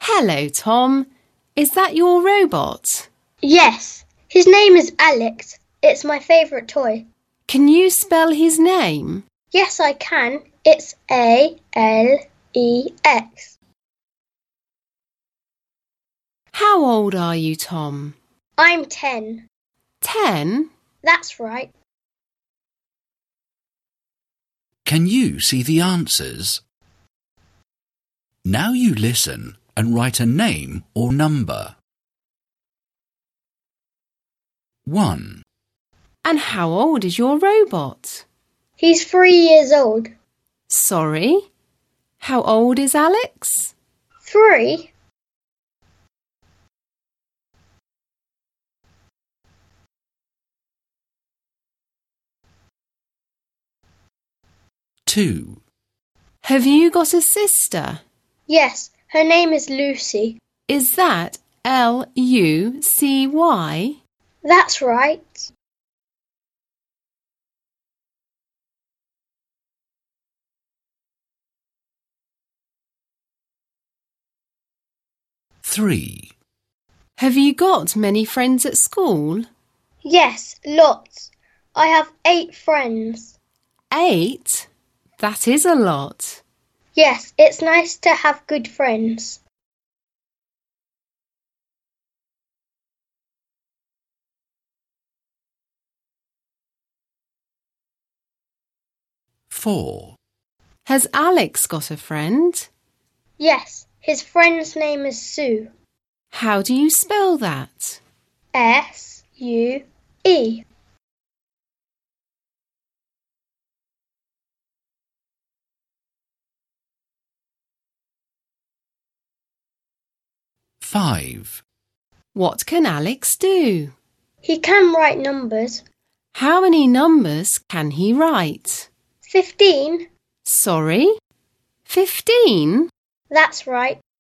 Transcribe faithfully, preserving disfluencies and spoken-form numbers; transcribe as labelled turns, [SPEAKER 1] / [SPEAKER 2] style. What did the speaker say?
[SPEAKER 1] Hello, Tom. Is that your robot?
[SPEAKER 2] Yes, his name is Alex. It's my favourite toy.
[SPEAKER 1] Can you spell his name?
[SPEAKER 2] Yes, I can. It's A L E X.
[SPEAKER 1] How old are you, Tom?
[SPEAKER 2] I'm ten.
[SPEAKER 1] Ten?
[SPEAKER 2] That's right.
[SPEAKER 3] Can you see the answers? Now you listen and write a name or number. One.
[SPEAKER 1] And how old is your robot?
[SPEAKER 2] He's three years old.
[SPEAKER 1] Sorry? How old is Alex?
[SPEAKER 2] Three?
[SPEAKER 3] Two.
[SPEAKER 1] Have you got a sister?
[SPEAKER 2] Yes, her name is Lucy.
[SPEAKER 1] Is that L U C Y?
[SPEAKER 2] That's right.
[SPEAKER 3] Three.
[SPEAKER 1] Have you got many friends at school?
[SPEAKER 2] Yes, lots. I have eight friends.
[SPEAKER 1] Eight? That is a lot.
[SPEAKER 2] Yes, it's nice to have good friends.
[SPEAKER 3] Four.
[SPEAKER 1] Has Alex got a friend?
[SPEAKER 2] Yes, his friend's name is Sue.
[SPEAKER 1] How do you spell that?
[SPEAKER 2] S U E.
[SPEAKER 3] Five.
[SPEAKER 1] What can Alex do?
[SPEAKER 2] He can write numbers.
[SPEAKER 1] How many numbers can he write?
[SPEAKER 2] Fifteen?
[SPEAKER 1] Sorry? Fifteen?
[SPEAKER 2] That's right.